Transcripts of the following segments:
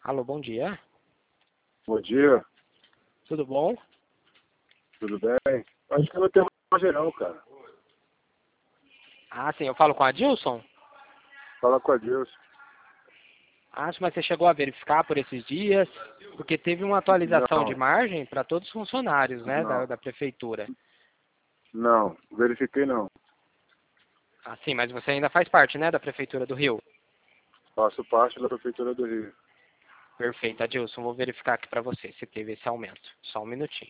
Alô, bom dia. Bom dia, Tudo bom? tudo bem? Acho que eu não tenho mais geral, cara. Ah, sim, eu falo com a Dilson? Fala com a Deus. Acho, mas você chegou a verificar por esses dias? Porque teve uma atualização de Não, margem para todos os funcionários, né, da, não, da prefeitura. não, verifiquei não. Ah, sim, mas você ainda faz parte, né, da prefeitura do Rio? Faço parte da Prefeitura do Rio. Perfeito, Adilson, vou verificar aqui para você se teve esse aumento. Só um minutinho.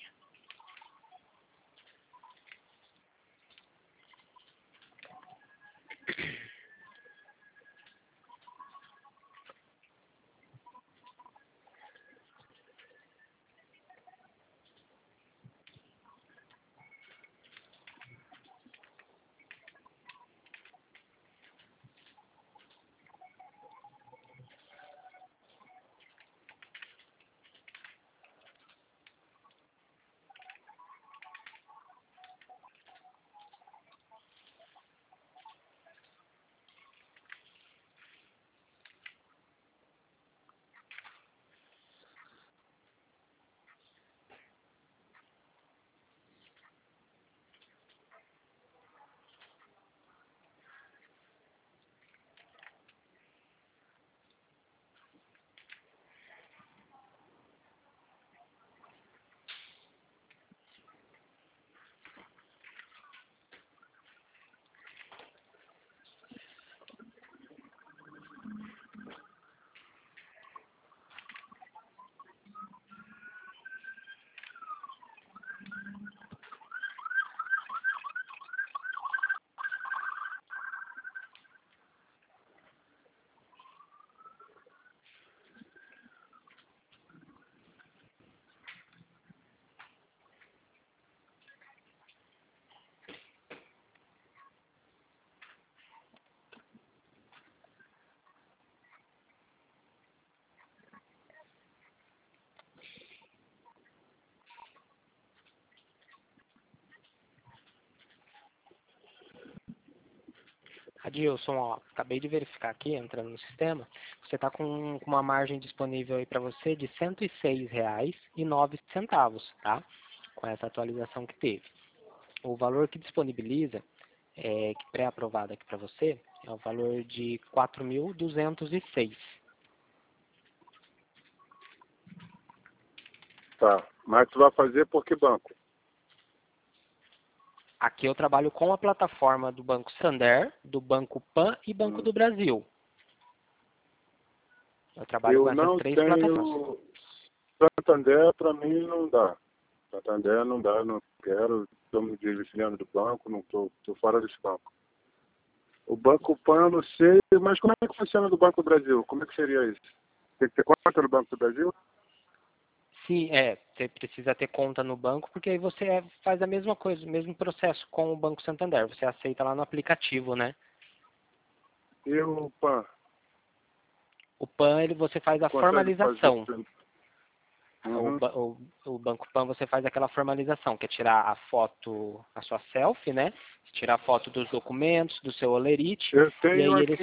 Adilson, ó, acabei de verificar aqui, entrando no sistema, você está com uma margem disponível aí para você de R$ 106,09, tá? Com essa atualização que teve. O valor que disponibiliza, que pré-aprovado aqui para você, é o valor de 4.206. Tá, mas tu vai fazer por que banco? Aqui eu trabalho com a plataforma do Banco Santander, do Banco Pan e Banco Hum. do Brasil. Eu trabalho com Eu essas não três plataformas. tenho... Santander pra mim não dá. Santander não dá, não quero. Estou me desvencilhando do banco, não tô fora desse banco. O Banco Pan eu não sei, mas como é que funciona do Banco do Brasil? Como é que seria isso? Tem que ter conta no Banco do Brasil? Sim, você precisa ter conta no banco, porque aí você faz a mesma coisa, o mesmo processo com o Banco Santander. Você aceita lá no aplicativo, né? E o PAN? O PAN, você faz a Consegue fazer? formalização. O, Uhum. ba- o, o Banco PAN você faz aquela formalização, que é tirar a foto, a sua selfie, né? Tirar a foto dos documentos, do seu olerite, e aí eles...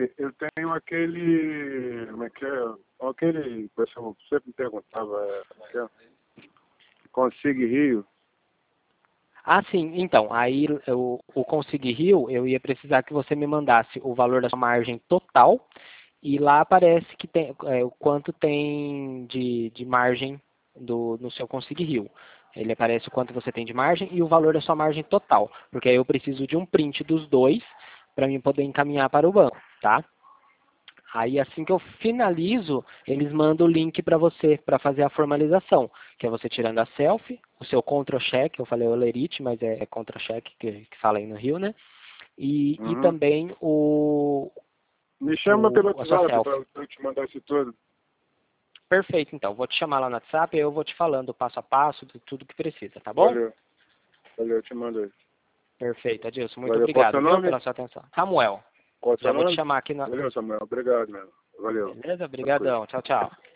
Como é que é? Aquele, o pessoal sempre me perguntava, como é que é? Consigue Rio? Ah, sim, então, aí o Consig Rio, eu ia precisar que você me mandasse o valor da sua margem total, e lá aparece que tem o quanto tem de margem no seu Consig Rio. Ele aparece o quanto você tem de margem e o valor da sua margem total, porque aí eu preciso de um print dos dois para mim poder encaminhar para o banco, tá? Aí assim que eu finalizo, eles mandam o link para você para fazer a formalização, que é você tirando a selfie, o seu contra-cheque, eu falei olerite, mas é contra-cheque que fala aí no Rio, né? E Uhum. também Me chama pelo a sua WhatsApp para selfie. eu te mandar isso tudo. Perfeito, então. Vou te chamar lá no WhatsApp e eu vou te falando passo a passo de tudo que precisa, tá bom? Valeu, valeu, eu te mando aí. Perfeito, Adilson. Muito Valeu, qual é o seu obrigado, viu, nome? pela sua atenção. Samuel, Qual é o seu já vou te nome? chamar aqui na... Valeu, Samuel, obrigado, meu. Valeu, Beleza? tranquilo. Obrigadão. Tchau, tchau.